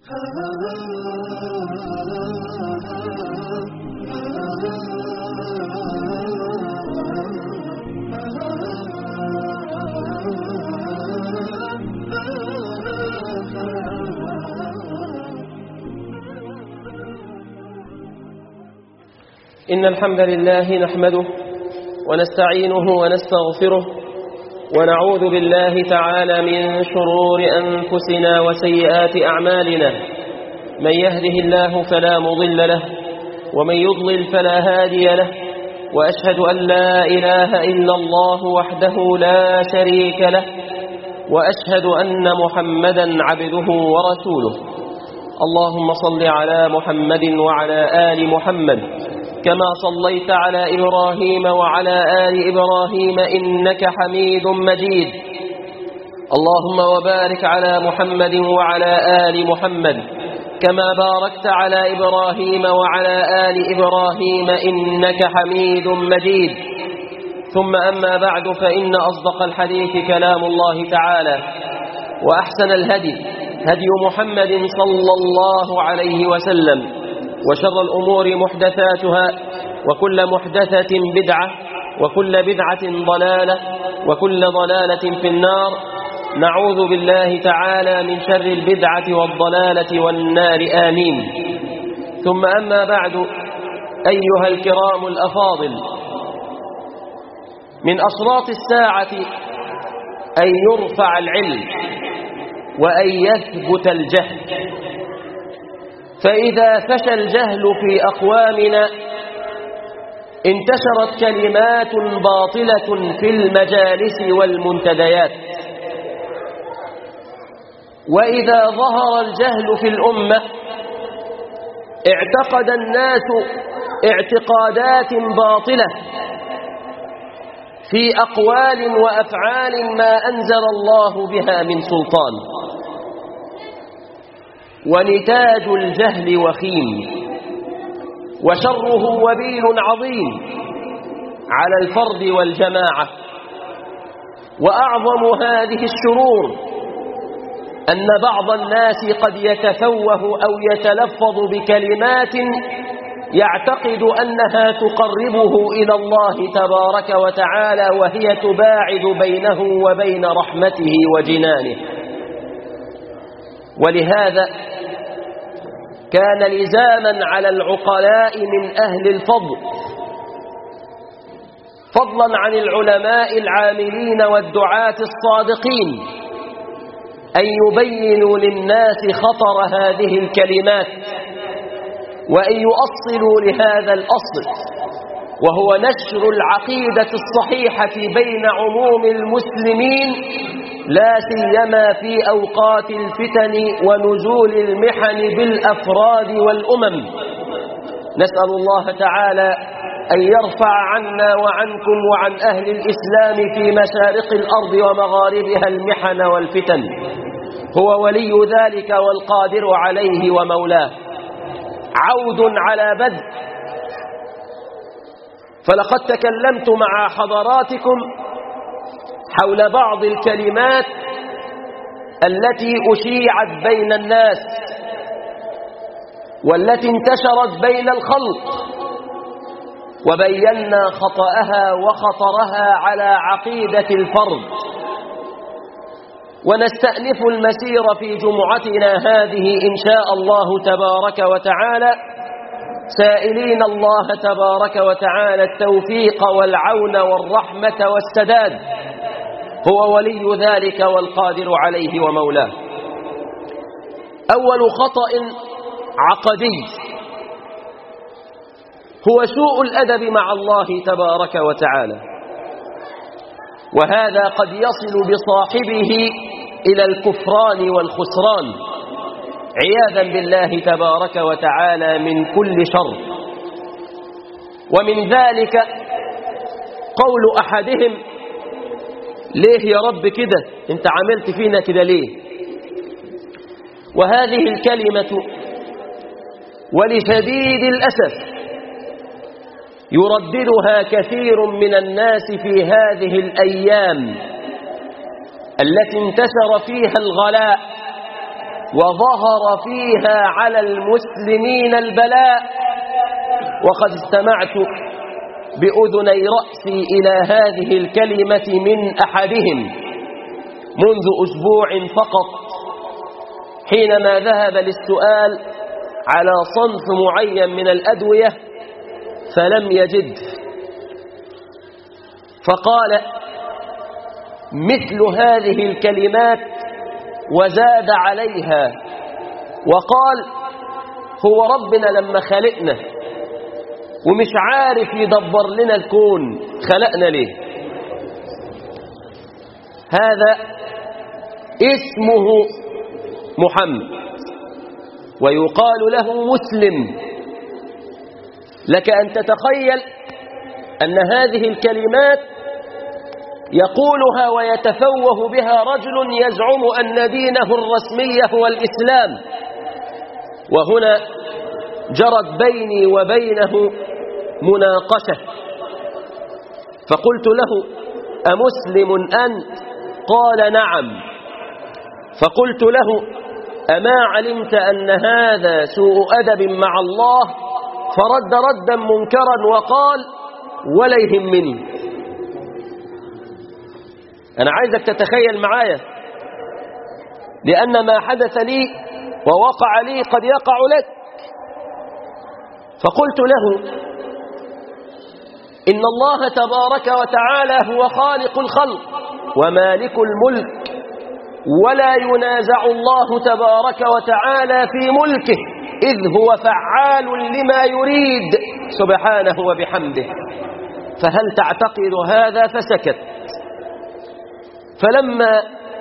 إن الحمد لله نحمده ونستعينه ونستغفره ونعوذ بالله تعالى من شرور أنفسنا وسيئات أعمالنا. من يهده الله فلا مضل له ومن يضلل فلا هادي له، وأشهد أن لا إله إلا الله وحده لا شريك له، وأشهد أن محمدا عبده ورسوله. اللهم صل على محمد وعلى آل محمد كما صليت على إبراهيم وعلى آل إبراهيم إنك حميد مجيد. اللهم وبارك على محمد وعلى آل محمد كما باركت على إبراهيم وعلى آل إبراهيم إنك حميد مجيد. ثم أما بعد، فإن أصدق الحديث كلام الله تعالى، وأحسن الهدي هدي محمد صلى الله عليه وسلم، وشر الأمور محدثاتها، وكل محدثة بدعة، وكل بدعة ضلالة، وكل ضلالة في النار. نعوذ بالله تعالى من شر البدعة والضلالة والنار، آمين. ثم أما بعد، أيها الكرام الأفاضل، من أشراط الساعة أن يرفع العلم وأن يثبت الجهل. فإذا فشى الجهل في أقوامنا انتشرت كلمات باطلة في المجالس والمنتديات. وإذا ظهر الجهل في الأمة اعتقد الناس اعتقادات باطلة في أقوال وأفعال ما أنزل الله بها من سلطان. ونتاج الجهل وخيم، وشره وبيل عظيم على الفرد والجماعة. وأعظم هذه الشرور أن بعض الناس قد يتفوه أو يتلفظ بكلمات يعتقد أنها تقربه إلى الله تبارك وتعالى، وهي تباعد بينه وبين رحمته وجنانه. ولهذا كان لزاما على العقلاء من أهل الفضل، فضلا عن العلماء العاملين والدعاة الصادقين، أن يبينوا للناس خطر هذه الكلمات، وأن يؤصلوا لهذا الأصل، وهو نشر العقيدة الصحيحة بين عموم المسلمين، لا سيما في أوقات الفتن ونزول المحن بالأفراد والأمم. نسأل الله تعالى أن يرفع عنا وعنكم وعن أهل الإسلام في مشارق الأرض ومغاربها المحن والفتن، هو ولي ذلك والقادر عليه ومولاه. عود على بدء، فلقد تكلمت مع حضراتكم حول بعض الكلمات التي أشيعت بين الناس والتي انتشرت بين الخلق، وبينا خطأها وخطرها على عقيدة الفرد. ونستأنف المسير في جمعتنا هذه إن شاء الله تبارك وتعالى، سائلين الله تبارك وتعالى التوفيق والعون والرحمة والسداد، هو ولي ذلك والقادر عليه ومولاه. أول خطأ عقدي هو سوء الأدب مع الله تبارك وتعالى، وهذا قد يصل بصاحبه إلى الكفران والخسران عياذا بالله تبارك وتعالى من كل شر. ومن ذلك قول أحدهم: ليه يا رب كده؟ انت عملت فينا كده ليه؟ وهذه الكلمة ولشديد الأسف يرددها كثير من الناس في هذه الأيام التي انتشر فيها الغلاء وظهر فيها على المسلمين البلاء. وقد استمعت بأذني رأسي إلى هذه الكلمة من أحدهم منذ أسبوع فقط، حينما ذهب للسؤال على صنف معين من الأدوية فلم يجد، فقال مثل هذه الكلمات وزاد عليها وقال هو ربنا لما خلقنا ومش عارف يدبر لنا الكون خلقنا ليه؟ هذا اسمه محمد ويقال له مسلم. لك أن تتخيل أن هذه الكلمات يقولها ويتفوه بها رجل يزعم أن دينه الرسمي هو الإسلام. وهنا جرت بيني وبينه مناقشة، فقلت له أمسلم أنت؟ قال نعم. فقلت له أما علمت أن هذا سوء أدب مع الله؟ فرد ردا منكرا وقال ولا يهمني. أنا عايزك تتخيل معايا، لأن ما حدث لي ووقع لي قد يقع لك. فقلت له إن الله تبارك وتعالى هو خالق الخلق ومالك الملك، ولا ينازع الله تبارك وتعالى في ملكه، إذ هو فعال لما يريد سبحانه وبحمده. فهل تعتقد هذا؟ فسكت. فلما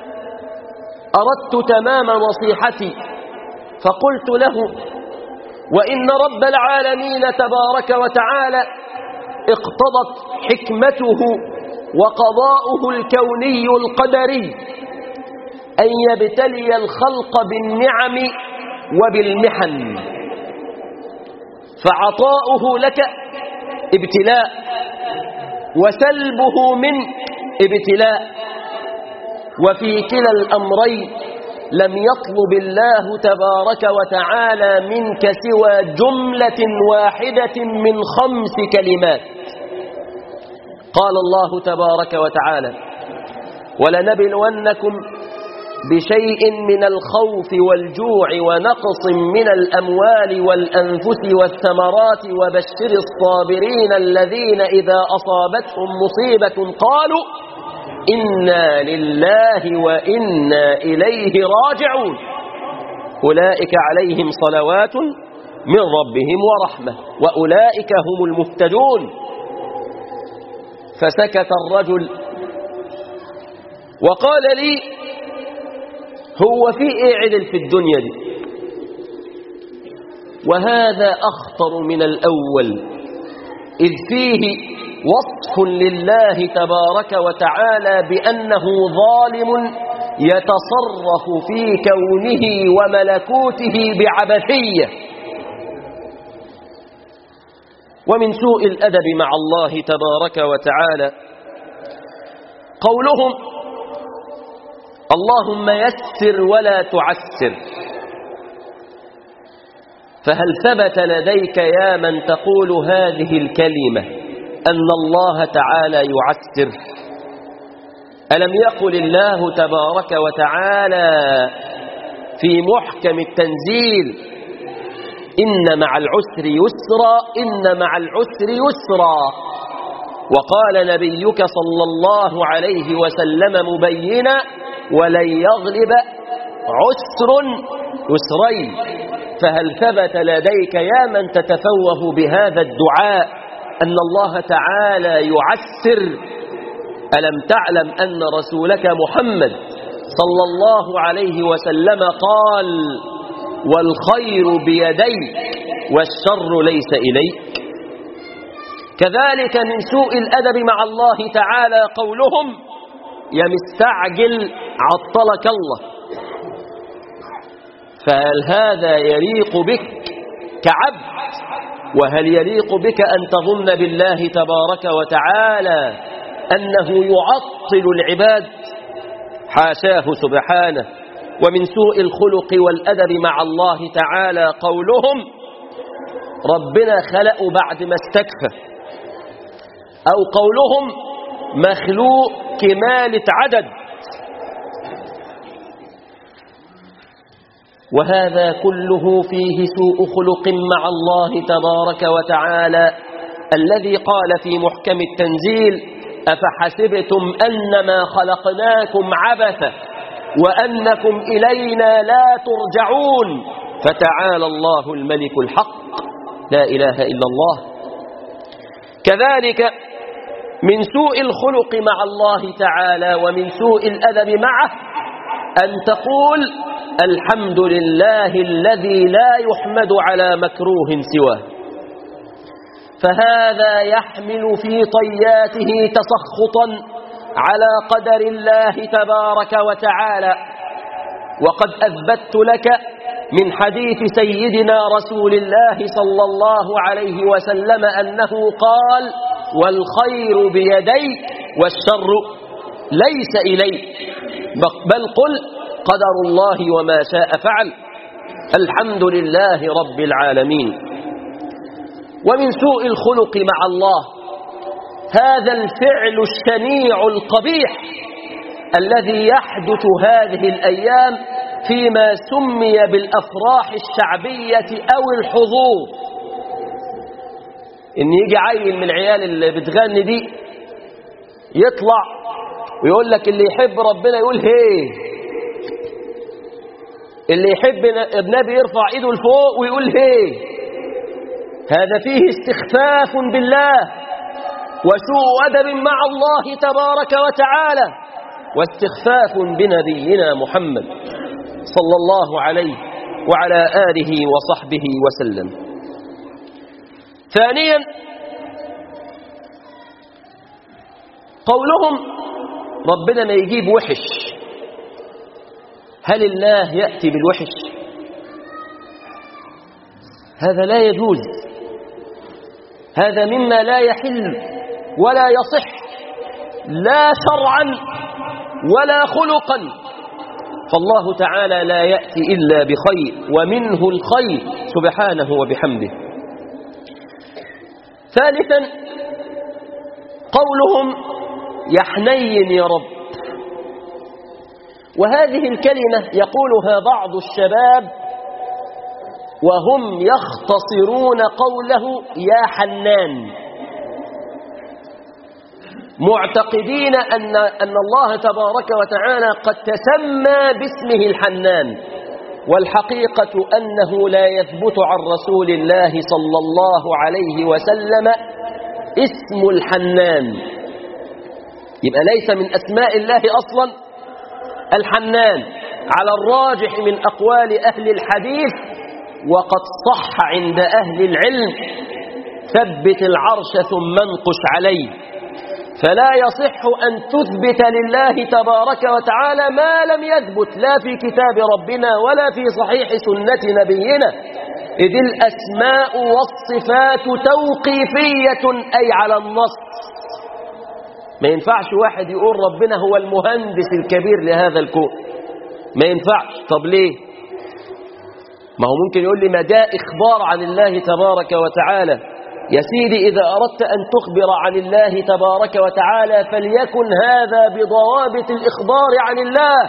أردت تمام نصيحتي فقلت له وإن رب العالمين تبارك وتعالى اقتضت حكمته وقضاؤه الكوني القدري أن يبتلي الخلق بالنعم وبالمحن، فعطاؤه لك ابتلاء وسلبه منك ابتلاء، وفي كلا الأمرين لم يطلب الله تبارك وتعالى منك سوى جملة واحدة من 5 كلمات. قال الله تبارك وتعالى ولنبلونكم بشيء من الخوف والجوع ونقص من الأموال والأنفس والثمرات وبشر الصابرين الذين إذا أصابتهم مصيبة قالوا إنا لله وإنا إليه راجعون أولئك عليهم صلوات من ربهم ورحمة وأولئك هم المهتدون. فسكت الرجل وقال لي هو في ايه عدل في الدنيا دي؟ وهذا أخطر من الأول، إذ فيه وصف لله تبارك وتعالى بأنه ظالم يتصرف في كونه وملكوته بعبثية. ومن سوء الأدب مع الله تبارك وتعالى قولهم اللهم يسر ولا تعسر. فهل ثبت لديك يا من تقول هذه الكلمة أن الله تعالى يعسر؟ ألم يقل الله تبارك وتعالى في محكم التنزيل إن مع العسر يسرا إن مع العسر يسرا؟ وقال نبيك صلى الله عليه وسلم مبينا ولن يغلب عسر يسرين. فهل ثبت لديك يا من تتفوه بهذا الدعاء أن الله تعالى يعسر؟ ألم تعلم أن رسولك محمد صلى الله عليه وسلم قال والخير بيديك والشر ليس إليك؟ كذلك من سوء الأدب مع الله تعالى قولهم يا مستعجل عطلك الله. فهل هذا يليق بك كعبد؟ وهل يليق بك أن تظن بالله تبارك وتعالى أنه يعطل العباد؟ حاشاه سبحانه ومن سوء الخلق والأدب مع الله تعالى قولهم ربنا خلقه بعد ما استكفى، أو قولهم مخلوق كمالة عدد. وهذا كله فيه سوء خلق مع الله تبارك وتعالى الذي قال في محكم التنزيل: أفحسبتم أنما خلقناكم عبثا وأنكم إلينا لا ترجعون فتعالى الله الملك الحق لا إله إلا الله. كذلك من سوء الخلق مع الله تعالى ومن سوء الأدب معه أن تقول: الحمد لله الذي لا يحمد على مكروه سواه. فهذا يحمل في طياته تسخطا على قدر الله تبارك وتعالى. وقد أثبت لك من حديث سيدنا رسول الله صلى الله عليه وسلم أنه قال: والخير بيديك والشر ليس إليك، بل قل قدر الله وما شاء فعل. الحمد لله رب العالمين. ومن سوء الخلق مع الله هذا الفعل الشنيع القبيح الذي يحدث هذه الأيام فيما سمي بالأفراح الشعبية أو الحضور. إن يجي عيل من العيال اللي بتغني دي يطلع ويقول لك اللي يحب ربنا يقول هي، اللي يحب النبي يرفع ايده لفوق ويقول هي. هذا فيه استخفاف بالله وسوء أدب مع الله تبارك وتعالى واستخفاف بنبينا محمد صلى الله عليه وعلى آله وصحبه وسلم. ثانيا قولهم ربنا ما يجيب وحش. هل الله يأتي بالوحش؟ هذا لا يجوز، هذا مما لا يحل ولا يصح لا شرعا ولا خلقا. فالله تعالى لا يأتي إلا بخير ومنه الخير سبحانه وبحمده. ثالثا قولهم يا حنين يا رب. وهذه الكلمة يقولها بعض الشباب وهم يختصرون قوله يا حنان، معتقدين أن الله تبارك وتعالى قد تسمى باسمه الحنان، والحقيقة أنه لا يثبت عن رسول الله صلى الله عليه وسلم اسم الحنان. يبقى ليس من أسماء الله أصلا الحنان على الراجح من أقوال أهل الحديث. وقد صح عند أهل العلم: ثبت العرش ثم انقش عليه. فلا يصح أن تثبت لله تبارك وتعالى ما لم يثبت لا في كتاب ربنا ولا في صحيح سنة نبينا، إذ الأسماء والصفات توقيفية أي على النص. ما ينفعش واحد يقول ربنا هو المهندس الكبير لهذا الكون، ما ينفعش. طب ليه؟ ما هو ممكن يقول لي ما ده إخبار عن الله تبارك وتعالى. يا سيدي إذا أردت أن تخبر عن الله تبارك وتعالى فليكن هذا بضوابط الإخبار عن الله.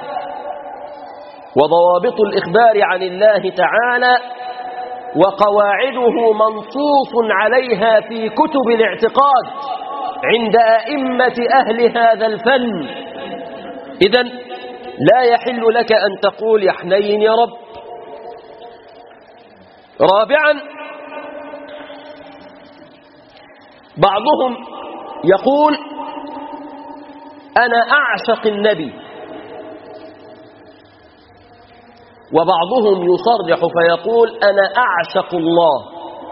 وضوابط الإخبار عن الله تعالى وقواعده منصوص عليها في كتب الاعتقاد عند أئمة أهل هذا الفن. إذن لا يحل لك أن تقول يا حنين يا رب. رابعا بعضهم يقول أنا أعشق النبي، وبعضهم يصرح فيقول أنا أعشق الله.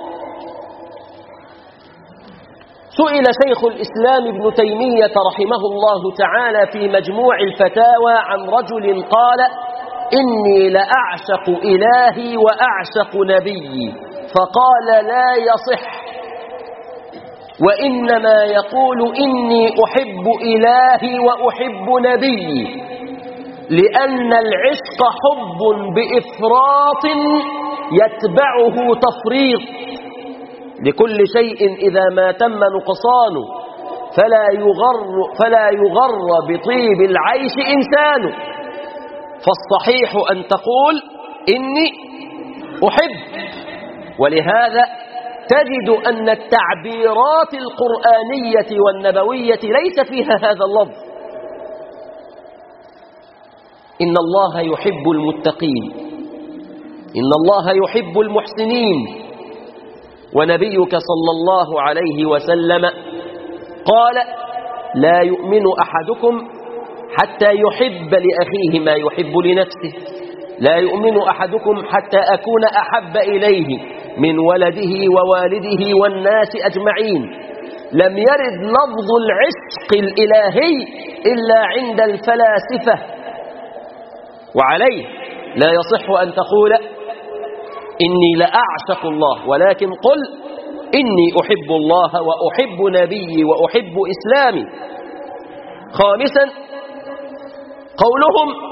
سئل شيخ الإسلام ابن تيمية رحمه الله تعالى في مجموع الفتاوى عن رجل قال إني لأعشق إلهي وأعشق نبيي، فقال لا يصح، وإنما يقول إني أحب إلهي وأحب نبيي. لأن العشق حب بإفراط يتبعه تفريط. لكل شيء إذا ما تم نقصانه فلا يغر بطيب العيش إنسان. فالصحيح أن تقول إني أحب. ولهذا تجد أن التعبيرات القرآنية والنبوية ليس فيها هذا اللفظ. إن الله يحب المتقين، إن الله يحب المحسنين. ونبيك صلى الله عليه وسلم قال: لا يؤمن أحدكم حتى يحب لأخيه ما يحب لنفسه، لا يؤمن أحدكم حتى أكون أحب إليه من ولده ووالده والناس أجمعين. لم يرد لفظ العشق الإلهي إلا عند الفلاسفة، وعليه لا يصح أن تقول إني لأعشق الله، ولكن قل إني أحب الله وأحب نبيي وأحب إسلامي. خامسا، قولهم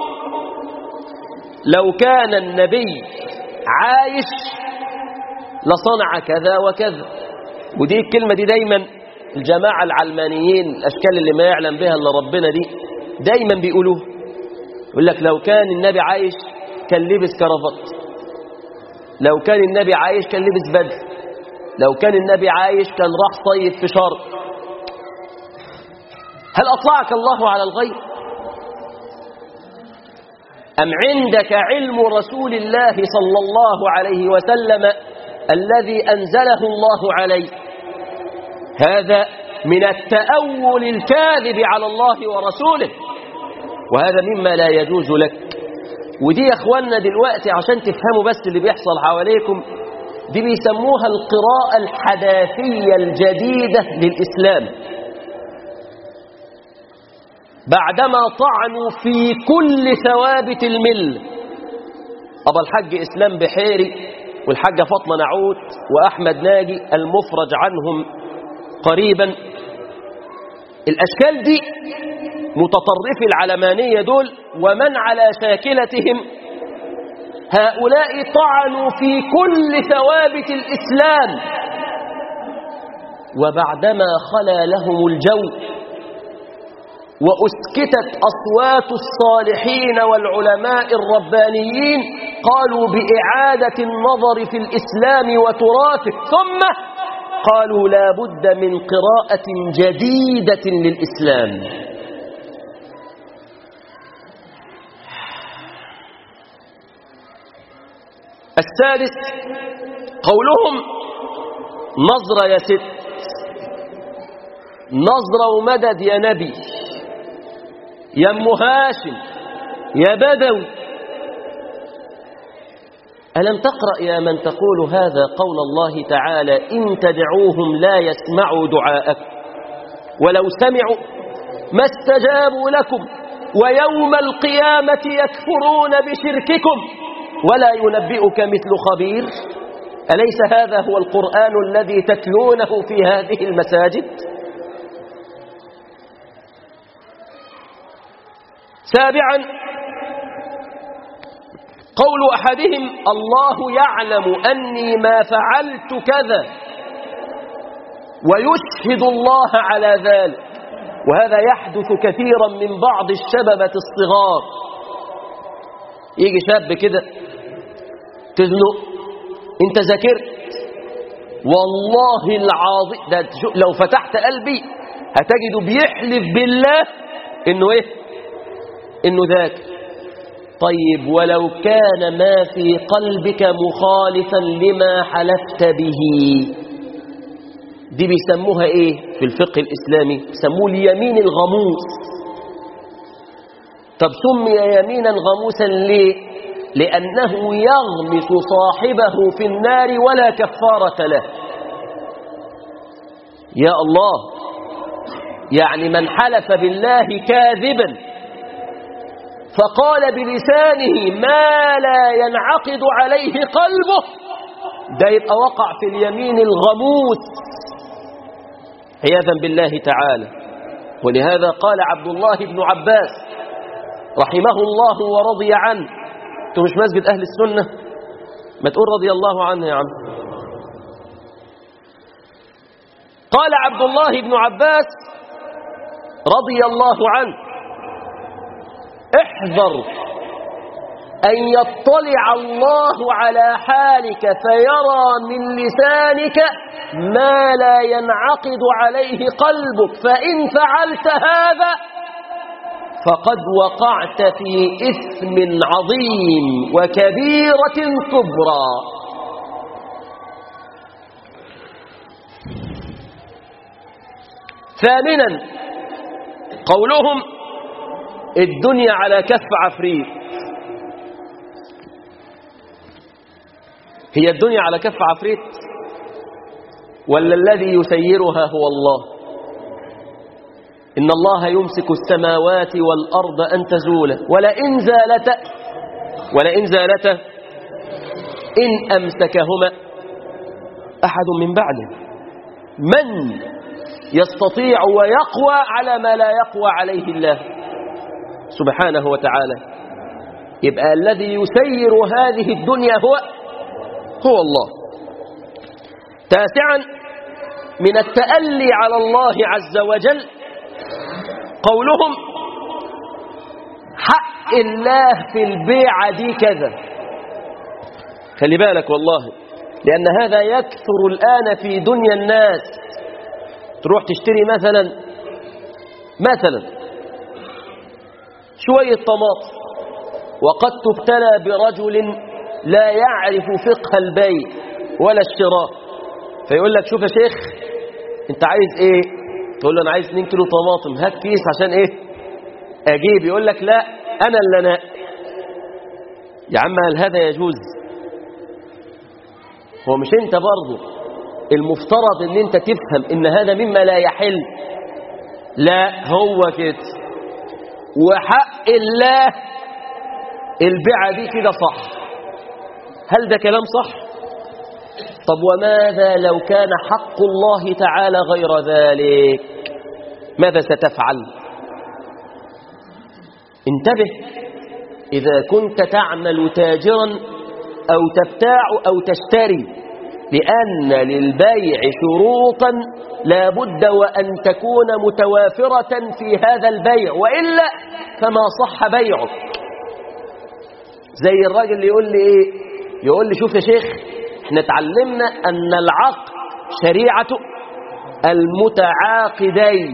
لو كان النبي عايش لصنع كذا وكذا. ودي الكلمة دي دايما الجماعة العلمانيين، الأشكال اللي ما يعلم بها إلا ربنا، دي دايما بيقولوه. يقول لك لو كان النبي عايش كان لبس كرافات، لو كان النبي عايش كان لبس بدل، لو كان النبي عايش كان راح صيف في شرق. هل أطلعك الله على الغيب؟ أم عندك علم رسول الله صلى الله عليه وسلم الذي أنزله الله عليه؟ هذا من التأول الكاذب على الله ورسوله، وهذا مما لا يجوز لك. ودي يا أخوانا دلوقتي عشان تفهموا بس اللي بيحصل حواليكم، دي بيسموها القراءة الحداثية الجديدة للإسلام. بعدما طعنوا في كل ثوابت الملة، أبا الحج إسلام بحيري والحاجة فاطمة نعوت وأحمد ناجي المفرج عنهم قريبا، الأشكال دي متطرفي العلمانية دول ومن على شاكلتهم، هؤلاء طعنوا في كل ثوابت الإسلام. وبعدما خلا لهم الجو وأسكتت أصوات الصالحين والعلماء الربانيين، قالوا بإعادة النظر في الإسلام وتراثه، ثم قالوا لا بد من قراءة جديدة للإسلام. السادس، قولهم نظرة يا ست، نظرة ومدد يا نبي، يا ام هاشم، يا بدوي. ألم تقرأ يا من تقول هذا قول الله تعالى: إن تدعوهم لا يسمعوا دعاءكم ولو سمعوا ما استجابوا لكم ويوم القيامة يكفرون بشرككم ولا ينبئك مثل خبير. أليس هذا هو القرآن الذي تتلونه في هذه المساجد؟ سابعا، قول أحدهم: الله يعلم أني ما فعلت كذا، ويشهد الله على ذلك. وهذا يحدث كثيرا من بعض الشببة الصغار. يجي شاب كده تزنق: انت ذاكرت؟ والله العظيم ده لو فتحت قلبي هتجده بيحلف بالله انه ايه، انه ذاكر. طيب ولو كان ما في قلبك مخالفا لما حلفت به، دي بيسموها ايه في الفقه الاسلامي؟ بيسموه اليمين الغموس. طب سمي يمينا غموسا ليه؟ لأنه يغمس صاحبه في النار ولا كفارة له. يا الله، يعني من حلف بالله كاذبا فقال بلسانه ما لا ينعقد عليه قلبه، ده يبقى وقع في اليمين الغموس عياذا بالله تعالى. ولهذا قال عبد الله بن عباس رحمه الله ورضي عنه. انتوا مش مسجد أهل السنة؟ ما تقول رضي الله عنه يا عم. قال عبد الله بن عباس رضي الله عنه: احذر أن يطلع الله على حالك فيرى من لسانك ما لا ينعقد عليه قلبك، فإن فعلت هذا فقد وقعت في إثم عظيم وكبيرة كبرى. ثامنا قولهم: الدنيا على كف عفريت. هي الدنيا على كف عفريت ولا الذي يسيرها هو الله؟ إن الله يمسك السماوات والأرض أن تزولا ولئن زالتا إن أمسكهما أحد من بعده. من يستطيع ويقوى على ما لا يقوى عليه الله سبحانه وتعالى؟ يبقى الذي يسير هذه الدنيا هو الله. تاسعا من التألي على الله عز وجل قولهم: حق الله في البيعة دي كذا. خلي بالك والله، لأن هذا يكثر الآن في دنيا الناس. تروح تشتري مثلا شوية طماطم، وقد تبتلى برجل لا يعرف فقه البيع ولا الشراء، فيقول لك: شوف يا شيخ، انت عايز ايه؟ تقول له: انا عايز 2 كيلو طماطم. هات كيس عشان ايه؟ اجيب. يقول لك: لا، انا اللي انا. يا عم هل هذا يجوز؟ هو مش انت برضه المفترض ان انت تفهم ان هذا مما لا يحل؟ لا، هو كده. وحق الله البيعة دي كده صح. هل ده كلام صح؟ طب وماذا لو كان حق الله تعالى غير ذلك؟ ماذا ستفعل؟ انتبه، إذا كنت تعمل تاجرا أو تبتاع أو تشتري، لأن للبيع شروطا لا بد وأن تكون متوافرة في هذا البيع، وإلا فما صح بيعك. زي الراجل اللي يقول لي إيه؟ يقول لي: شوف يا شيخ، احنا اتعلمنا أن العقد شريعة المتعاقدين.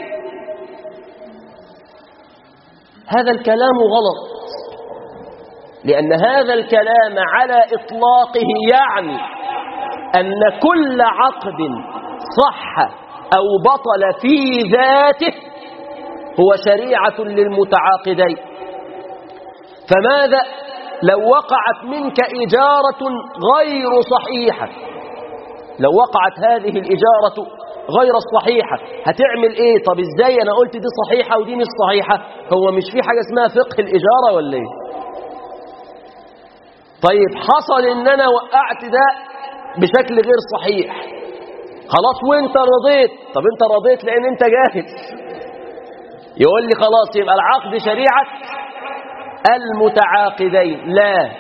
هذا الكلام غلط، لأن هذا الكلام على إطلاقه يعني أن كل عقد صح أو بطل في ذاته هو شريعة للمتعاقدين. فماذا لو وقعت منك إجارة غير صحيحة؟ لو وقعت هذه الإجارة غير الصحيحة هتعمل إيه؟ طب إزاي أنا قلت دي صحيحة ودي مش صحيحة؟ هو مش في حاجة اسمها فقه الإجارة ولا إيه؟ طيب حصل إن أنا وقعت ده بشكل غير صحيح، خلاص وانت رضيت. طب انت رضيت لأن انت جاهز. يقول لي: خلاص يبقى العقد شريعة المتعاقدين. لا،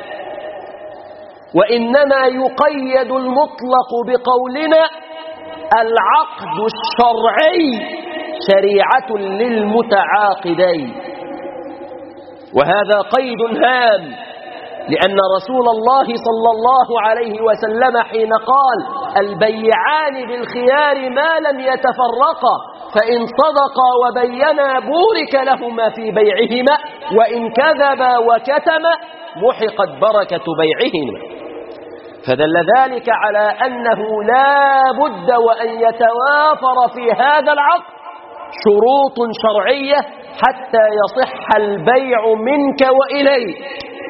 وإنما يقيد المطلق بقولنا: العقد الشرعي شريعة للمتعاقدين. وهذا قيد هام، لأن رسول الله صلى الله عليه وسلم حين قال: البيعان بالخيار ما لم يتفرقا، فإن صدقا وبينا بورك لهما في بيعهما، وإن كذبا وكتما محقت بركة بيعهما. فدل ذلك على أنه لا بد وأن يتوافر في هذا العقد شروط شرعية حتى يصح البيع منك وإليك.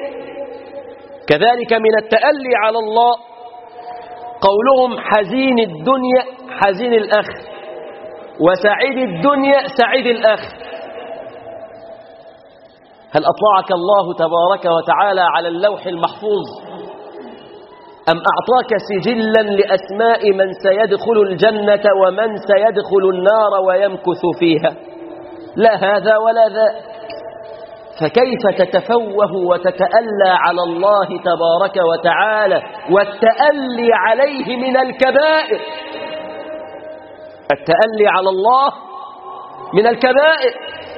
كذلك من التألي على الله قولهم: حزين الدنيا حزين الأخ، وسعيد الدنيا سعيد الأخ. هل أطلعك الله تبارك وتعالى على اللوح المحفوظ، أم أعطاك سجلا لأسماء من سيدخل الجنة ومن سيدخل النار ويمكث فيها؟ لا هذا ولا ذاك. فكيف تتفوه وتتألى على الله تبارك وتعالى والتألي عليه من الكبائر؟ التألي على الله من الكبائر.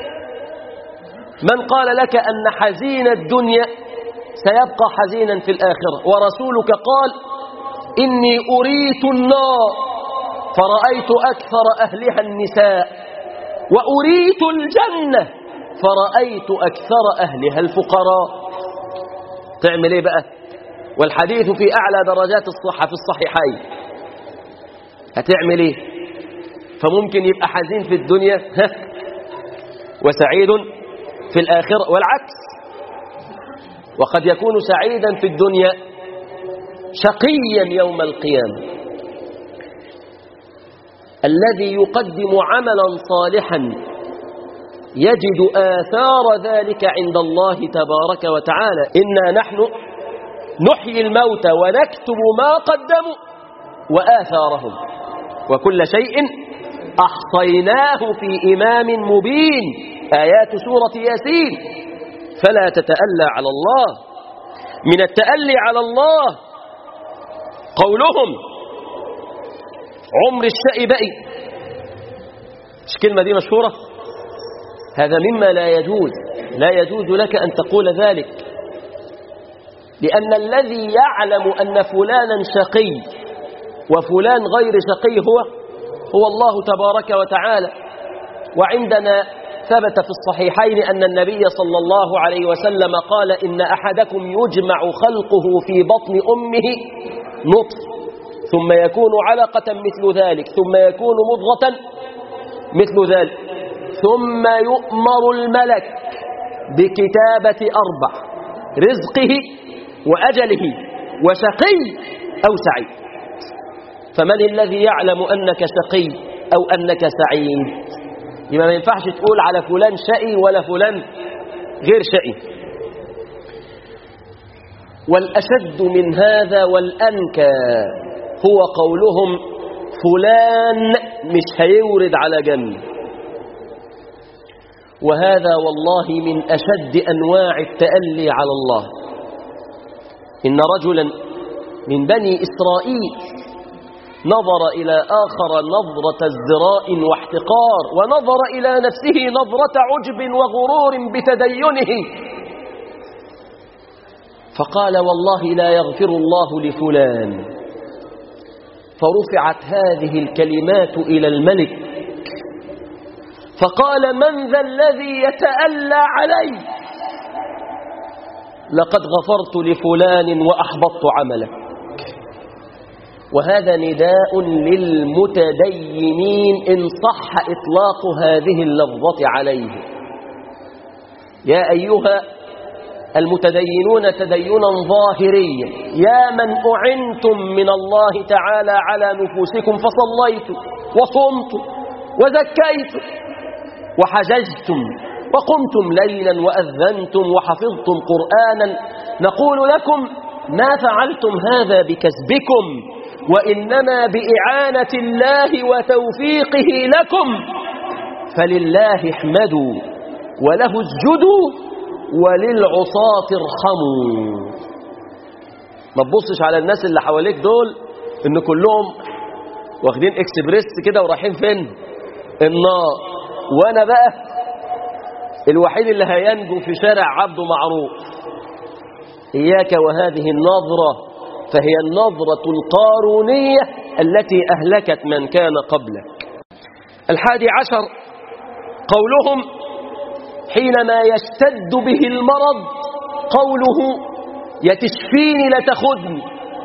من قال لك أن حزين الدنيا سيبقى حزينا في الآخرة؟ ورسولك قال: إني أريت النار فرأيت أكثر أهلها النساء، وأريت الجنة فرأيت أكثر أهلها الفقراء. تعمل إيه بقى؟ والحديث في أعلى درجات الصحة في الصحيحين. هتعمل إيه؟ فممكن يبقى حزين في الدنيا وسعيد في الآخرة، والعكس. وقد يكون سعيدا في الدنيا شقيا يوم القيامة. الذي يقدم عملا صالحا يجد آثار ذلك عند الله تبارك وتعالى. إنا نحن نحيي الموتى ونكتب ما قدموا وآثارهم وكل شيء أحصيناه في إمام مبين. آيات سورة ياسين. فلا تتألى على الله. من التألي على الله قولهم: عمر الشقي بقي. مش كلمة دي مشهورة؟ هذا مما لا يجوز. لا يجوز لك أن تقول ذلك، لأن الذي يعلم أن فلانا شقي وفلان غير شقي هو الله تبارك وتعالى. وعندنا ثبت في الصحيحين أن النبي صلى الله عليه وسلم قال: إن أحدكم يجمع خلقه في بطن أمه نطفة ثم يكون علقة مثل ذلك ثم يكون مضغة مثل ذلك ثم يؤمر الملك بكتابة 4: رزقه وأجله وشقي أو سعيد. فمن الذي يعلم أنك شقي أو أنك سعيد؟ يبقى ما ينفعش تقول على فلان شقي ولا فلان غير شقي. والأشد من هذا والأنكى هو قولهم: فلان مش هيورد على جنة. وهذا والله من أشد أنواع التألي على الله. إن رجلا من بني إسرائيل نظر إلى آخر نظرة ازدراء واحتقار، ونظر إلى نفسه نظرة عجب وغرور بتدينه، فقال: والله لا يغفر الله لفلان. فرفعت هذه الكلمات إلى الملك، فقال: من ذا الذي يتألى علي؟ لقد غفرت لفلان وأحبطت عمله. وهذا نداء للمتدينين إن صح إطلاق هذه اللفظة عليه. يا أيها المتدينون تدينا ظاهريا، يا من أعنتم من الله تعالى على نفوسكم فصليتم وصمتم وزكيتم وحججتم وقمتم ليلا وأذنتم وحفظتم قرآنا، نقول لكم: ما فعلتم هذا بكسبكم، وإنما بإعانة الله وتوفيقه لكم، فلله احمدوا وله اسجدوا وللعصاة ارحموا. ما تبصش على الناس اللي حواليك دول إن كلهم واخدين اكسبريس كده ورايحين فين؟ النار، وأنا بقى الوحيد اللي هينجو في شارع عبده معروف. إياك وهذه النظرة، فهي النظرة القارونية التي أهلكت من كان قبلك. 11 قولهم حينما يشتد به المرض قوله: يتشفيني لتخذني.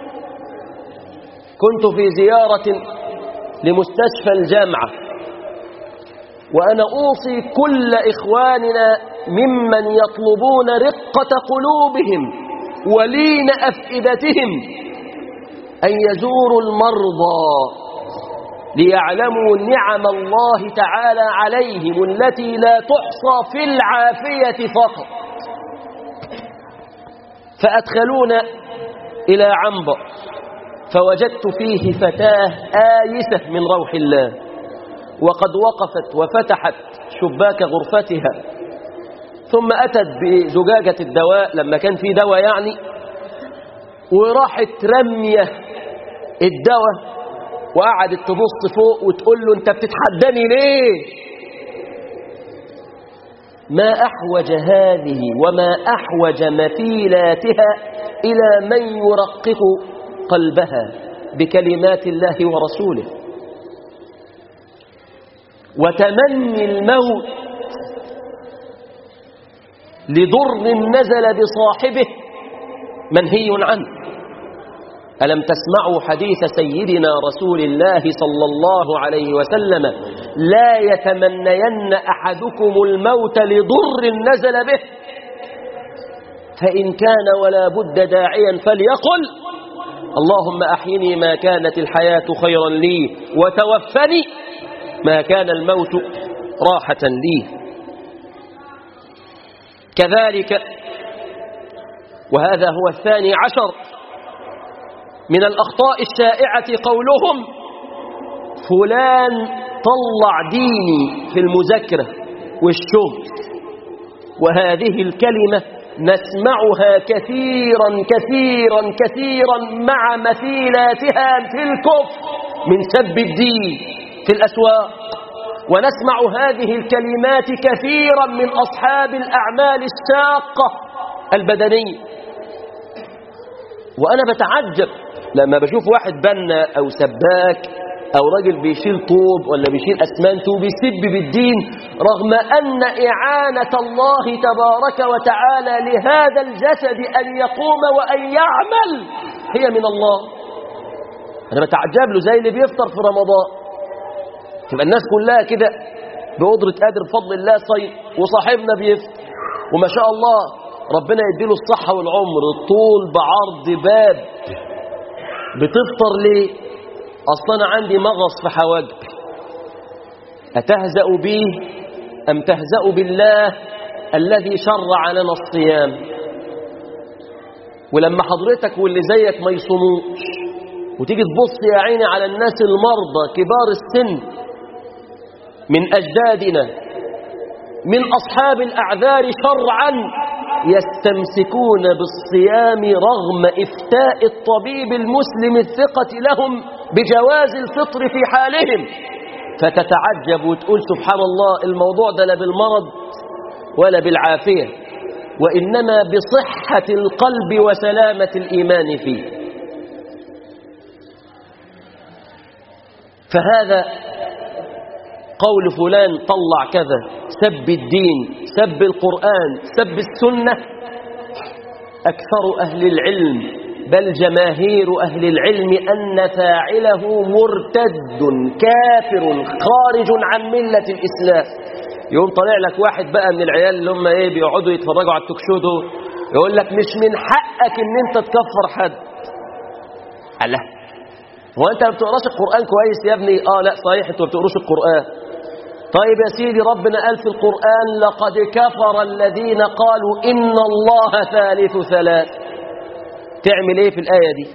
كنت في زيارة لمستشفى الجامعة، وأنا أوصي كل إخواننا ممن يطلبون رقة قلوبهم ولين أفئدتهم أن يزوروا المرضى ليعلموا نعم الله تعالى عليهم التي لا تحصى في العافية فقط. فأدخلونا إلى عنبر، فوجدت فيه فتاة آيسة من روح الله، وقد وقفت وفتحت شباك غرفتها ثم أتت بزجاجة الدواء لما كان في دواء يعني، وراحت رمية الدواء وقعدت تبص فوق وتقول له أنت بتتحداني ليه؟ ما أحوج هذه وما أحوج مثيلاتها إلى من يرقق قلبها بكلمات الله ورسوله. وتمني الموت لضر نزل بصاحبه منهي عنه. ألم تسمعوا حديث سيدنا رسول الله صلى الله عليه وسلم: لا يتمنين أحدكم الموت لضر نزل به، فإن كان ولا بد داعيا فليقل: اللهم أحيني ما كانت الحياة خيرا لي، وتوفني ما كان الموت راحة لي. كذلك، وهذا هو 12 من الأخطاء الشائعة، قولهم: فلان طلع ديني في المذاكرة والشغل. وهذه الكلمة نسمعها كثيرا كثيرا كثيرا مع مثيلاتها في الكفر من سب الدين في الأسواق. ونسمع هذه الكلمات كثيرا من أصحاب الأعمال الشاقة البدنية. وأنا بتعجب لما بشوف واحد بنا أو سباك أو راجل بيشيل طوب ولا بيشيل أسمنت وبيسب بالدين، رغم أن إعانة الله تبارك وتعالى لهذا الجسد أن يقوم وأن يعمل هي من الله. أنا بتعجب له زي اللي بيفطر في رمضان، تبقى الناس كلها كده بقدرة قادر بفضل الله صيد، وصاحبنا بيفطر وما شاء الله ربنا يديله الصحة والعمر، الطول بعرض باب. بتفطر ليه؟ أصلا عندي مغص في حواجبي، أتهزأ به أم تهزأ بالله الذي شرع لنا الصيام؟ ولما حضرتك واللي زيك ما يصوموش وتيجي تبص يا عيني على الناس المرضى كبار السن من أجدادنا من أصحاب الأعذار شرعا يستمسكون بالصيام رغم إفتاء الطبيب المسلم الثقة لهم بجواز الفطر في حالهم، فتتعجب وتقول سبحان الله، الموضوع ده لا بالمرض ولا بالعافية، وإنما بصحة القلب وسلامة الإيمان فيه. فهذا قول فلان طلع كذا، سب الدين، سب القرآن، سب السنة. أكثر أهل العلم بل جماهير أهل العلم أن فاعله مرتد كافر خارج عن ملة الإسلام. يقوم طالع لك واحد بقى من العيال اللي هم بيقعدوا يتفرجوا على التوكشو دول، يقول لك مش من حقك ان انت تكفر حد. الله، هو انت ما بتقراش القرآن كويس يا ابني؟ لا صحيح انتوا ما بتقروش القرآن. طيب يا سيدي، ربنا قال في القرآن: لقد كفر الذين قالوا إن الله ثالث ثلاث. تعمل ايه في الآية دي؟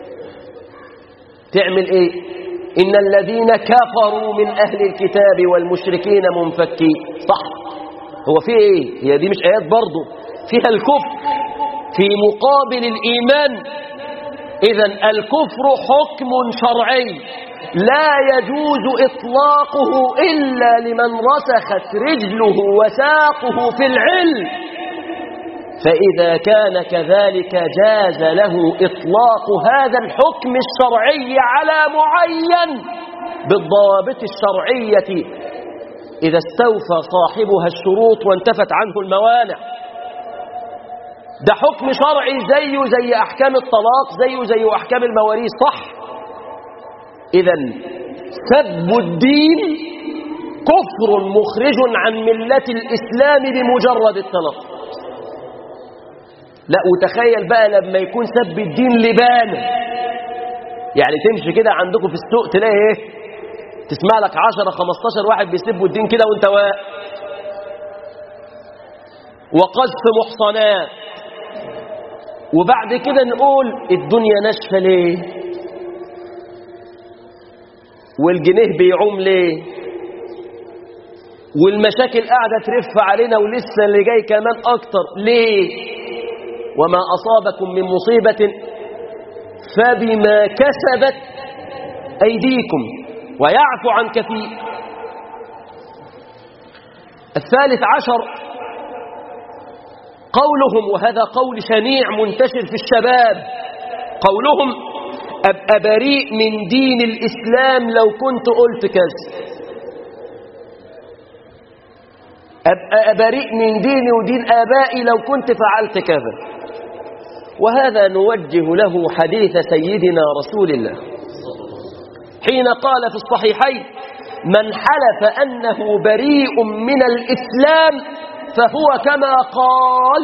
تعمل ايه؟ إن الذين كفروا من أهل الكتاب والمشركين منفكين. صح، هو في ايه؟ هي دي مش آيات برضو فيها الكفر في مقابل الإيمان؟ إذن الكفر حكم شرعي لا يجوز إطلاقه إلا لمن رسخت رجله وساقه في العلم، فإذا كان كذلك جاز له إطلاق هذا الحكم الشرعي على معين بالضوابط الشرعية إذا استوفى صاحبها الشروط وانتفت عنه الموانع. ده حكم شرعي زيه زي أحكام الطلاق، زيه زي أحكام المواريث. صح؟ إذن سب الدين كفر مخرج عن ملة الإسلام بمجرد التلفظ. لا، وتخيل بقى لما يكون سب الدين لبانة، يعني تمشي كده عندكم في السوق تلاقي ايه، تسمع لك 10-15 واحد بيسبوا الدين كده وانت واقف. وقذف محصنات، وبعد كده نقول الدنيا ناشفه ليه والجنيه بيعوم ليه والمشاكل قاعدة ترف علينا ولسه اللي جاي كمان أكتر. ليه؟ وما أصابكم من مصيبة فبما كسبت أيديكم ويعفو عن كثير. الثالث عشر قولهم، وهذا قول شنيع منتشر في الشباب، قولهم أبقى بريء من دين الإسلام لو كنت قلت كذا، أبقى بريء من ديني ودين آبائي لو كنت فعلت كذا. وهذا نوجه له حديث سيدنا رسول الله حين قال في الصحيحين: من حلف أنه بريء من الإسلام فهو كما قال،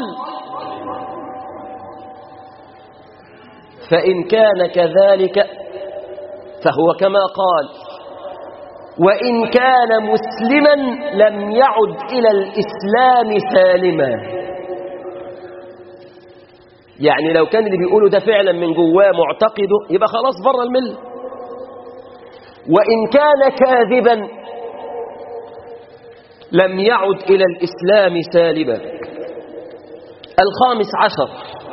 فإن كان كذلك فهو كما قال، وإن كان مسلما لم يعد إلى الإسلام سالما. يعني لو كان اللي بيقوله ده فعلا من جواه معتقده يبقى خلاص بره الملة. وإن كان كاذبا لم يعد إلى الإسلام سالما. الخامس عشر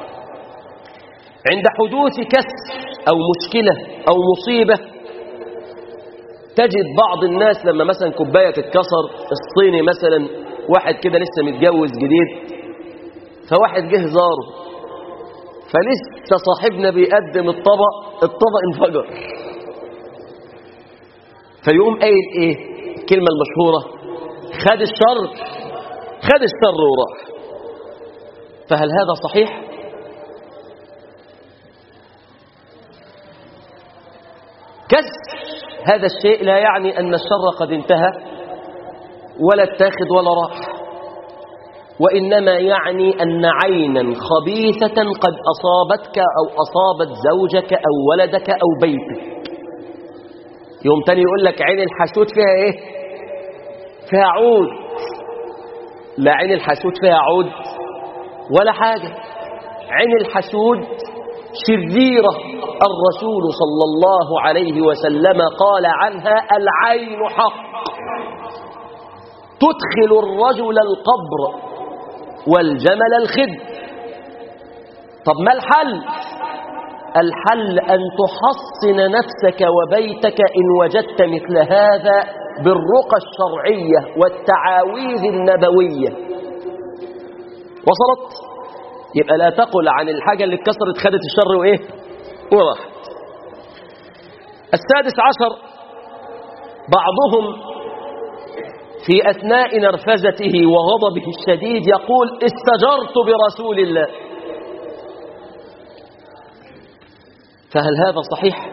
عند حدوث كسر أو مشكلة أو مصيبة تجد بعض الناس لما مثلا كوباية تتكسر، الصيني مثلا، واحد كده لسه متجوز جديد، فواحد جه زاره، فلسه صاحبنا بيقدم الطبق انفجر، فيقوم قايل ايه الكلمة المشهورة: خد الشر وراح. فهل هذا صحيح؟ كسر هذا الشيء لا يعني أن الشر قد انتهى ولا اتاخد ولا راح، وإنما يعني أن عينا خبيثة قد أصابتك أو أصابت زوجك أو ولدك أو بيتك. يوم تاني يقول لك عين الحسود فيها إيه؟ فيها عود. لا، عين الحسود فيها عود ولا حاجة. عين الحسود شريرة، الرسول صلى الله عليه وسلم قال عنها: العين حق تدخل الرجل القبر والجمل الخد. طب ما الحل؟ الحل أن تحصن نفسك وبيتك إن وجدت مثل هذا بالرقى الشرعية والتعاويذ النبوية. وصلت؟ يبقى لا تقل عن الحاجة اللي اتكسرت خدت الشر وإيه وراحت. السادس عشر بعضهم في أثناء نرفزته وغضبه الشديد يقول: استجرت برسول الله. فهل هذا صحيح؟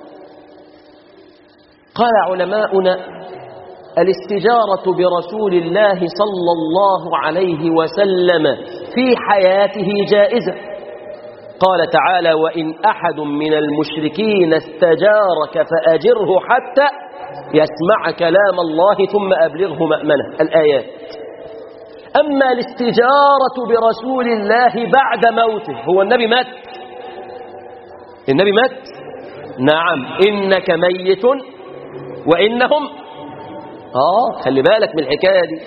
قال علماؤنا: الاستجارة برسول الله صلى الله عليه وسلم في حياته جائزة. قال تعالى: وإن أحد من المشركين استجارك فأجره حتى يسمع كلام الله ثم أبلغه مأمنه. الآيات. أما الاستجارة برسول الله بعد موته، هو النبي مات؟ النبي مات؟ نعم. إنك ميت وإنهم خلي بالك من الحكاية دي.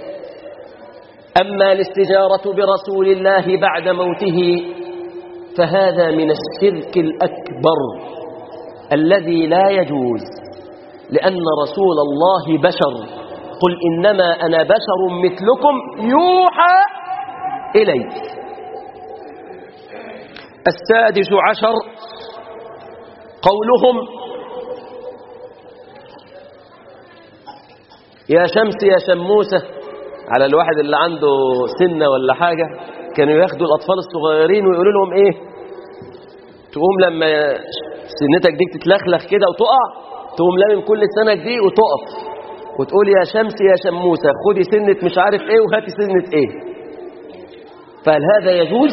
أما الاستجارة برسول الله بعد موته فهذا من الشرك الأكبر الذي لا يجوز، لأن رسول الله بشر. قل إنما أنا بشر مثلكم يوحى إلي. السادس عشر قولهم: يا شمس يا شموسة، على الواحد اللي عنده سنة ولا حاجة كانوا ياخدوا الأطفال الصغيرين ويقولوا لهم إيه، تقوم لما سنتك دي تتلخلخ كده وتقع، تقوم لامم كل سنة دي وتقف وتقول: يا شمس يا شموسة خدي سنة مش عارف إيه وهاتي سنة إيه. فهل هذا يجوز؟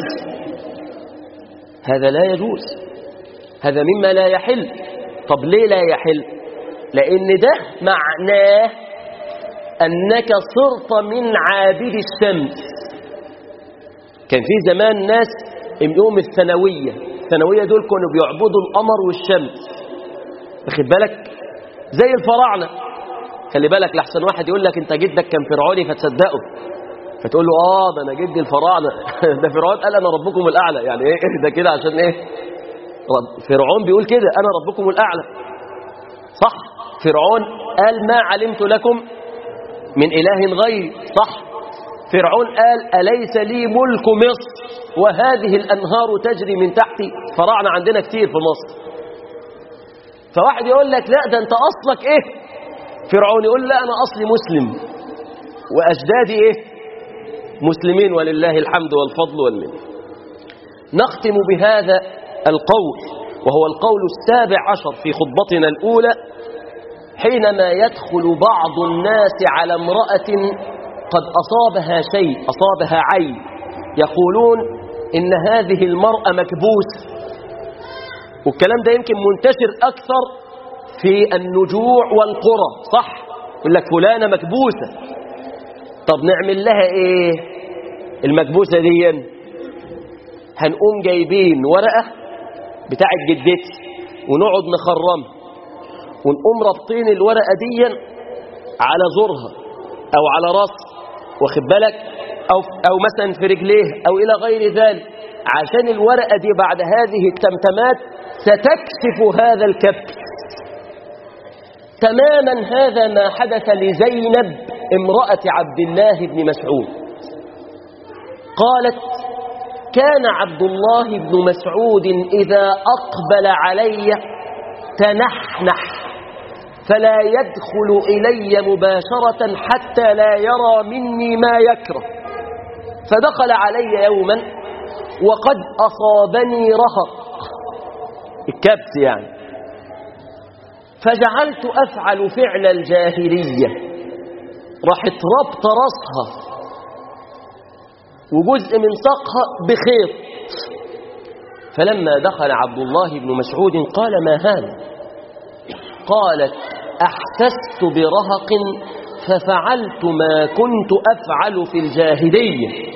هذا لا يجوز، هذا مما لا يحل. طب ليه لا يحل؟ لأن ده معناه أنك صرت من عابد الشمس. كان في زمان ناس يوم الثانوية دول كانوا بيعبدوا القمر والشمس، واخد بالك، زي الفراعنة. خلي بالك لحسن واحد يقول لك انت جدك كان فرعوني فتصدقه، فتقول له ده انا جدي الفراعنه ده فرعون قال انا ربكم الاعلى. يعني ايه ده كده؟ عشان ايه؟ فرعون بيقول كده انا ربكم الاعلى، صح؟ فرعون قال ما علمت لكم من اله غيري، صح؟ فرعون قال أليس لي ملك مصر وهذه الأنهار تجري من تحتي؟ فراعنة عندنا كتير في مصر. فواحد يقول لك لا ده أنت أصلك إيه؟ فرعون يقول لا أنا أصلي مسلم وأجدادي إيه؟ مسلمين ولله الحمد والفضل والمنة. نختم بهذا القول وهو القول 17 في خطبتنا الأولى، حينما يدخل بعض الناس على امرأة قد أصابها شيء، أصابها عين، يقولون إن هذه المرأة مكبوسة. والكلام ده يمكن منتشر أكثر في النجوع والقرى، صح؟ يقول لك فلانة مكبوسة. طب نعمل لها إيه المكبوسة دي؟ هنقوم جايبين ورقة بتاعت جدتي ونقعد نخرمها ونقوم رابطين الورقة دي على زورها أو على راسها، واخد بالك، أو مثلا في رجليه أو إلى غير ذلك، عشان الورقة دي بعد هذه التمتمات ستكشف هذا الكبت تماما. هذا ما حدث لزينب امرأة عبد الله بن مسعود. قالت كان عبد الله بن مسعود إذا أقبل علي تنحنح فلا يدخل إلي مباشرة حتى لا يرى مني ما يكره. فدخل علي يوما وقد أصابني رهق، الكبت يعني، فجعلت أفعل فعل الجاهلية، راحت ربط رأسها وجزء من ساقها بخيط. فلما دخل عبد الله بن مسعود قال ما هذا؟ قالت أحسست برهق ففعلت ما كنت أفعل في الجاهلية.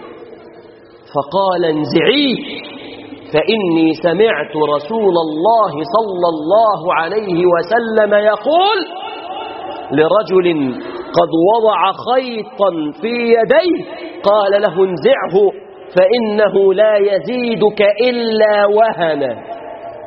فقال انزعيه فإني سمعت رسول الله صلى الله عليه وسلم يقول لرجل قد وضع خيطا في يديه قال له انزعه فإنه لا يزيدك إلا وهنا.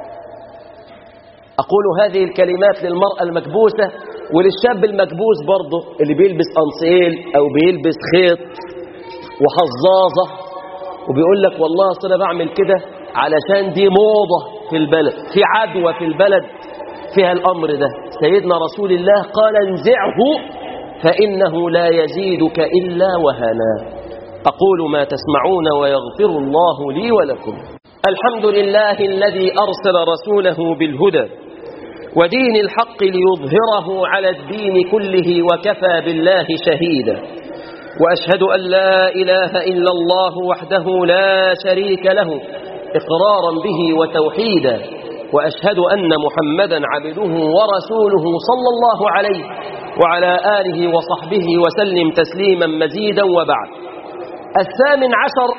أقول هذه الكلمات للمرأة المكبوسة وللشاب المكبوس برضه اللي بيلبس أنصيل أو بيلبس خيط وحظاظة وبيقول لك والله أصل أنا بعمل كده علشان دي موضة في البلد، في عدوى في البلد فيها الأمر ده. سيدنا رسول الله قال انزعه فإنه لا يزيدك إلا وهنا. أقول ما تسمعون ويغفر الله لي ولكم. الحمد لله الذي أرسل رسوله بالهدى ودين الحق ليظهره على الدين كله وكفى بالله شهيدا. وأشهد أن لا إله إلا الله وحده لا شريك له إقرارا به وتوحيدا، وأشهد أن محمدا عبده ورسوله صلى الله عليه وعلى آله وصحبه وسلم تسليما مزيدا. وبعد، 18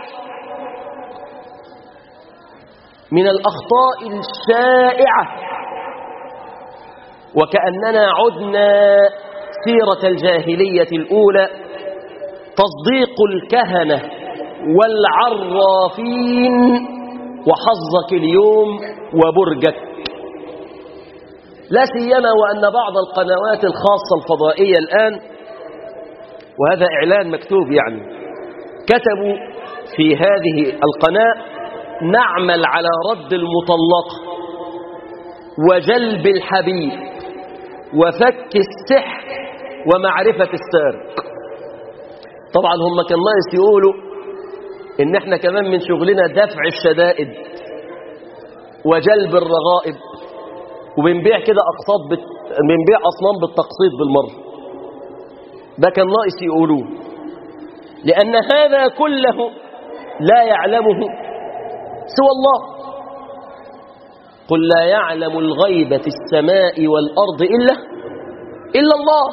من الأخطاء الشائعة وكأننا عدنا سيرة الجاهلية الأولى، تصديق الكهنة والعرافين وحظك اليوم وبرجك، لا سيما وأن بعض القنوات الخاصة الفضائية الآن، وهذا إعلان مكتوب يعني، كتبوا في هذه القناة نعمل على رد المطلقة وجلب الحبيب وفك السحر ومعرفة السارق. طبعا هم كان ناقص يقولوا ان احنا كمان من شغلنا دفع الشدائد وجلب الرغائب، وبنبيع كده اقساط بنبيع اصنام بالتقسيط بالمره. ده كان ناقص يقولوه، لان هذا كله لا يعلمه سوى الله. قل لا يعلم الغيب في السماء والارض الا الله.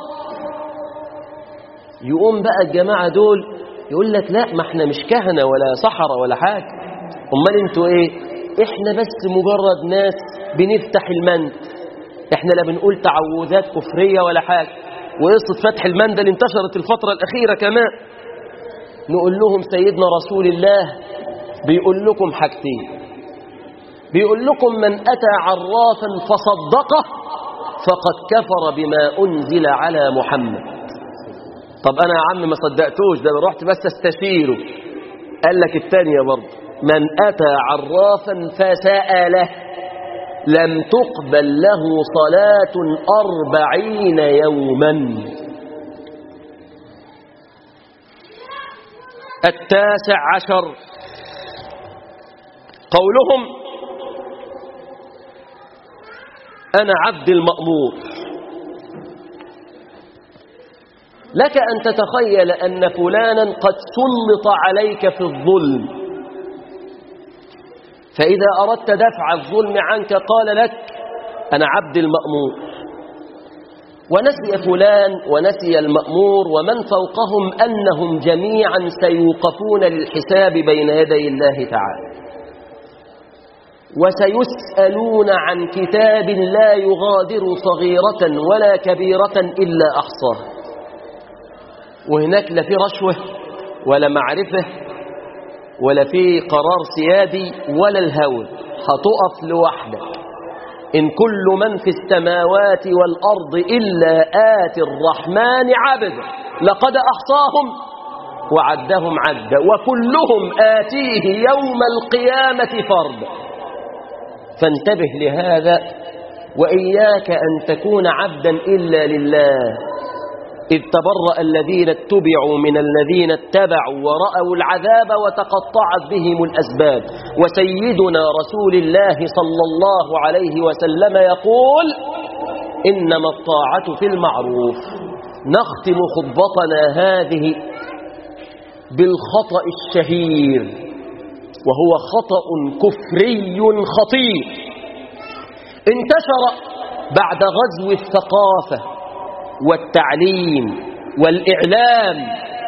يقوم بقى الجماعه دول يقول لك لا ما احنا مش كهنه ولا سحرة ولا حاجه، امال انتوا ايه؟ احنا بس مجرد ناس بنفتح المند، احنا لا بنقول تعوذات كفريه ولا حاجه، وقصة فتح المندل انتشرت الفترة الأخيرة كمان. نقول لهم سيدنا رسول الله بيقول لكم حاجتين. بيقول لكم من أتى عرافا فصدقه فقد كفر بما أنزل على محمد. طب أنا يا عم ما صدقتوش، ده أنا رحت بس استشيره. قال لك الثانية برضه، من أتى عرافا فسأله لم تقبل له صلاة 40 يوما. 19 قولهم أنا عبد المأمور. لك أن تتخيل أن فلانا قد سلط عليك في الظلم، فإذا أردت دفع الظلم عنك قال لك أنا عبد المأمور. ونسي فلان ونسي المأمور ومن فوقهم أنهم جميعا سيوقفون للحساب بين يدي الله تعالى، وسيسألون عن كتاب لا يغادر صغيرة ولا كبيرة إلا أحصاها. وهناك لا في رشوة ولا معرفة ولا في قرار سيادي ولا الهوى، هتقف لوحدك. إن كل من في السماوات والأرض إلا آتي الرحمن عبدا لقد أحصاهم وعدهم عدا وكلهم آتيه يوم القيامة فردا. فانتبه لهذا، وإياك أن تكون عبدا إلا لله. إذ تبرأ الذين اتبعوا من الذين اتبعوا ورأوا العذاب وتقطعت بهم الأسباب. وسيدنا رسول الله صلى الله عليه وسلم يقول إنما الطاعة في المعروف. نختم خطبتنا هذه بالخطأ الشهير، وهو خطأ كفري خطير انتشر بعد غزو الثقافة والتعليم والإعلام.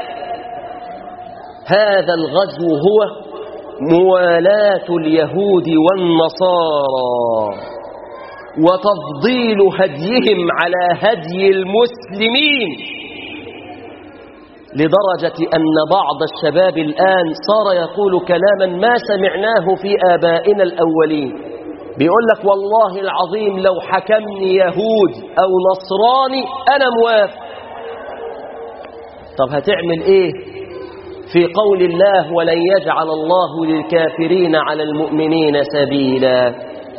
هذا الغزو هو موالاة اليهود والنصارى وتفضيل هديهم على هدي المسلمين، لدرجة أن بعض الشباب الآن صار يقول كلاما ما سمعناه في آبائنا الأولين. بيقول لك والله العظيم لو حكمني يهودي أو نصراني أنا موافق. طب هتعمل إيه في قول الله ولن يجعل الله للكافرين على المؤمنين سبيلا؟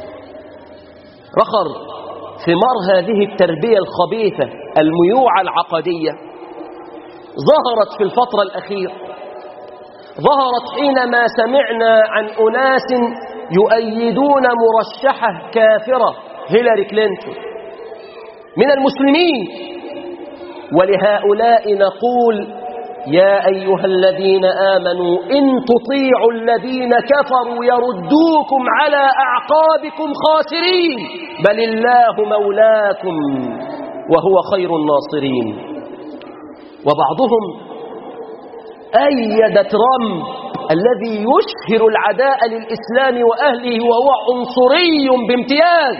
رخر ثمار هذه التربية الخبيثة الميوعة العقدية ظهرت في الفترة الأخيرة. ظهرت حينما سمعنا عن أناس يؤيدون مرشحة كافرة هيلاري كلينتون من المسلمين. ولهؤلاء نقول يا أيها الذين آمنوا إن تطيعوا الذين كفروا يردوكم على أعقابكم خاسرين، بل الله مولاكم وهو خير الناصرين. وبعضهم أيد ترامب الذي يشهر العداء للإسلام وأهله وهو عنصري بامتياز.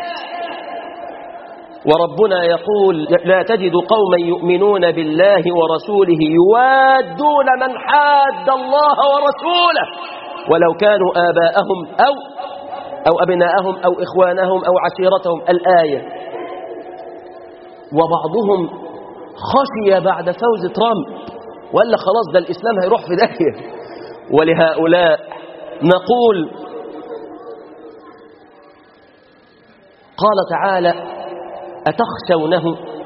وربنا يقول لا تجد قوما يؤمنون بالله ورسوله يوادون من حاد الله ورسوله ولو كانوا آباءهم أو أبناءهم أو إخوانهم أو عشيرتهم. الآية. وبعضهم خشي بعد فوز ترامب وقال خلاص ده الإسلام هيروح في داهية. ولهؤلاء نقول قال تعالى أتخشونه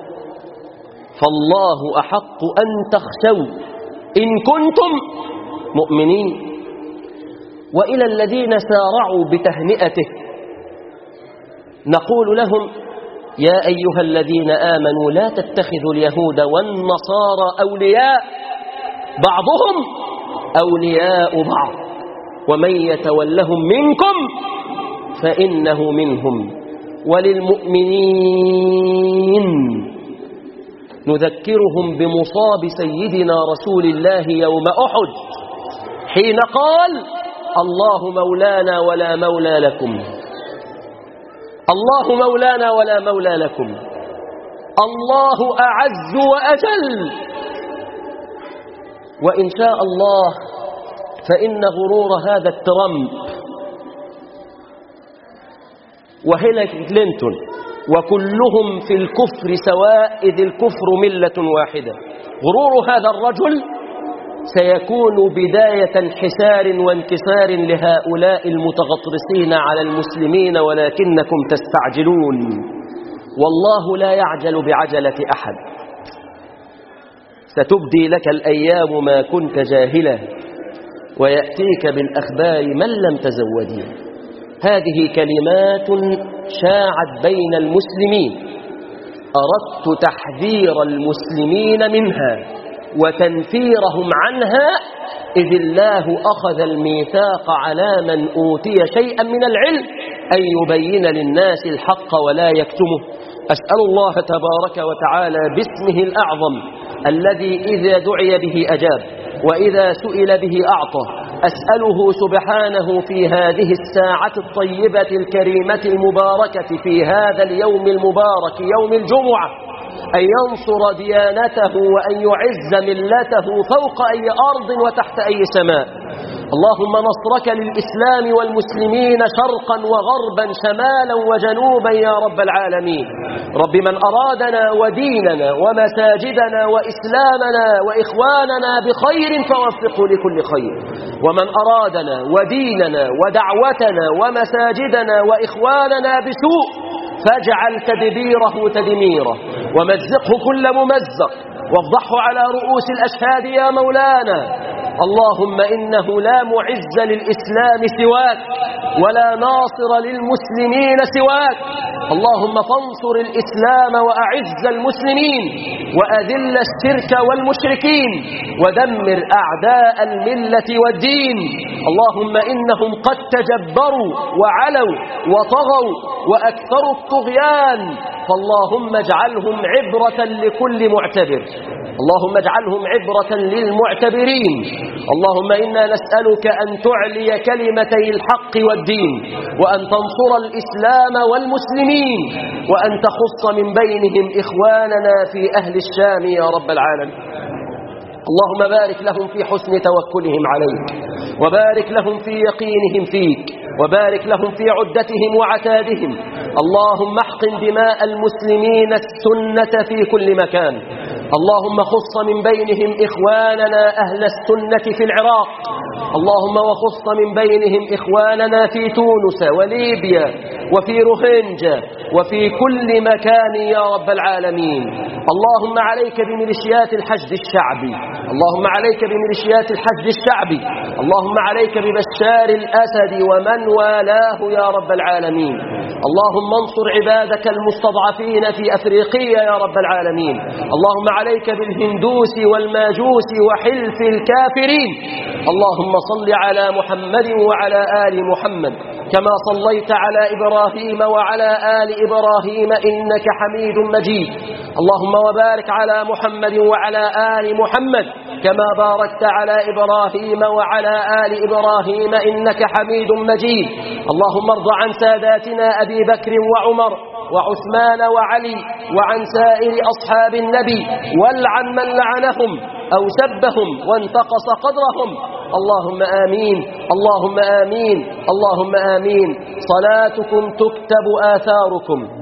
فالله أحق أن تخشوا إن كنتم مؤمنين. وإلى الذين سارعوا بتهنئته نقول لهم يا أيها الذين آمنوا لا تتخذوا اليهود والنصارى أولياء بعضهم أولياء بعض ومن يتولهم منكم فإنه منهم. وللمؤمنين نذكرهم بمصاب سيدنا رسول الله يوم أحد حين قال الله مولانا ولا مولى لكم. الله مولانا ولا مولى لكم. الله أعز وأجل. وإن شاء الله فإن غرور هذا الترامب وهيلاري كلينتون وكلهم في الكفر سواء، إذ الكفر ملة واحدة. غرور هذا الرجل سيكون بداية انحسار وانكسار لهؤلاء المتغطرسين على المسلمين، ولكنكم تستعجلون. والله لا يعجل بعجلة أحد. ستبدي لك الأيام ما كنت جاهلا، ويأتيك بالأخبار من لم تزوديه. هذه كلمات شاعت بين المسلمين، أردت تحذير المسلمين منها وتنفيرهم عنها، إذ الله أخذ الميثاق على من أوتي شيئا من العلم أن يبين للناس الحق ولا يكتمه. أسأل الله تبارك وتعالى باسمه الأعظم الذي إذا دعي به أجاب وإذا سئل به أعطى، أسأله سبحانه في هذه الساعة الطيبة الكريمة المباركة في هذا اليوم المبارك يوم الجمعة أن ينصر ديانته وأن يعز ملته فوق أي أرض وتحت أي سماء. اللهم نصرك للإسلام والمسلمين شرقا وغربا شمالا وجنوبا يا رب العالمين. رب من أرادنا وديننا ومساجدنا وإسلامنا وإخواننا بخير فوفقه لكل خير، ومن أرادنا وديننا ودعوتنا ومساجدنا وإخواننا بسوء فاجعل تدبيره تدميره، ومزقه كل ممزق، وافضحه على رؤوس الأشهاد يا مولانا. اللهم إنه لا معز للإسلام سواك ولا ناصر للمسلمين سواك. اللهم فانصر الإسلام وأعز المسلمين وأذل الشرك والمشركين ودمر أعداء الملة والدين. اللهم إنهم قد تجبروا وعلوا وطغوا وأكثروا الطغيان، فاللهم اجعلهم عبرة لكل معتبر، اللهم اجعلهم عبرة للمعتبرين. اللهم إنا نسألك أن تعلي كلمتي الحق والدين، وأن تنصر الإسلام والمسلمين، وأن تخص من بينهم إخواننا في أهل الشام يا رب العالمين. اللهم بارك لهم في حسن توكلهم عليك، وبارك لهم في يقينهم فيك، وبارك لهم في عدتهم وعتادهم. اللهم احقن دماء المسلمين السنة في كل مكان. اللهم خص من بينهم إخواننا أهل السنة في العراق، اللهم وخص من بينهم إخواننا في تونس وليبيا وفي روهينجا وفي كل مكان يا رب العالمين. اللهم عليك بميليشيات الحشد الشعبي، اللهم عليك بميليشيات الحشد الشعبي، اللهم عليك ببشار الأسد ومن والاه يا رب العالمين. اللهم انصر عبادك المستضعفين في أفريقيا يا رب العالمين. اللهم عليك بالهندوس والماجوس وحلف الكافرين. اللهم صل على محمد وعلى آل محمد كما صليت على إبراهيم وعلى آل إبراهيم إنك حميد مجيد. اللهم وبارك على محمد وعلى آل محمد كما باركت على إبراهيم وعلى آل إبراهيم إنك حميد مجيد. اللهم ارض عن ساداتنا أبي بكر وعمر وعثمان وعلي وعن سائر أصحاب النبي، والعن من لعنهم أو سبهم وانتقص قدرهم. اللهم آمين، اللهم آمين، اللهم آمين. صلاتكم تكتب آثاركم.